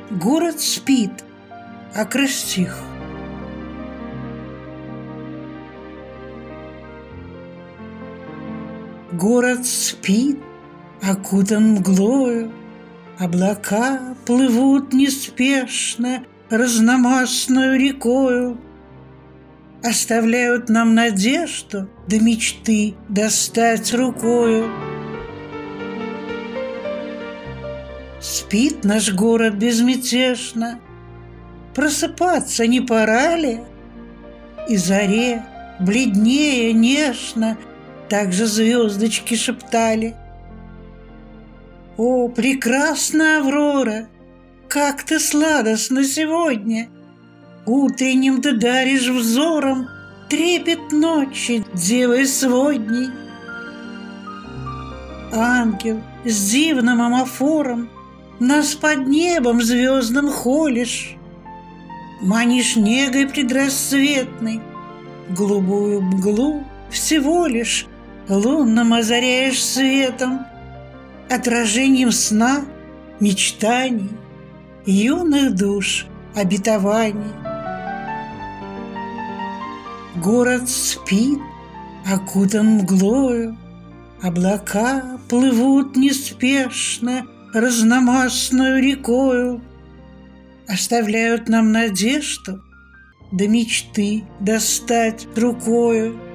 Город спит, а крыш тих. Город спит, окутан мглою, облака плывут неспешно разномастную рекою, оставляют нам надежду до мечты достать рукою. Спит наш город безмятежно, просыпаться не пора ли? И заре, бледнее нежно, также звездочки шептали: «О, прекрасная Аврора, как ты сладостна сегодня! Утренним ты даришь взором трепет ночи девой сводней. Ангел с дивным амофором нас под небом звездным холишь, манишь негой предрассветной, голубую мглу всего лишь лунным озаряешь светом, отражением сна, мечтаний, юных душ обетований. Город спит, окутан мглою, облака плывут неспешно разномастную рекою, оставляют нам надежду до мечты достать рукою.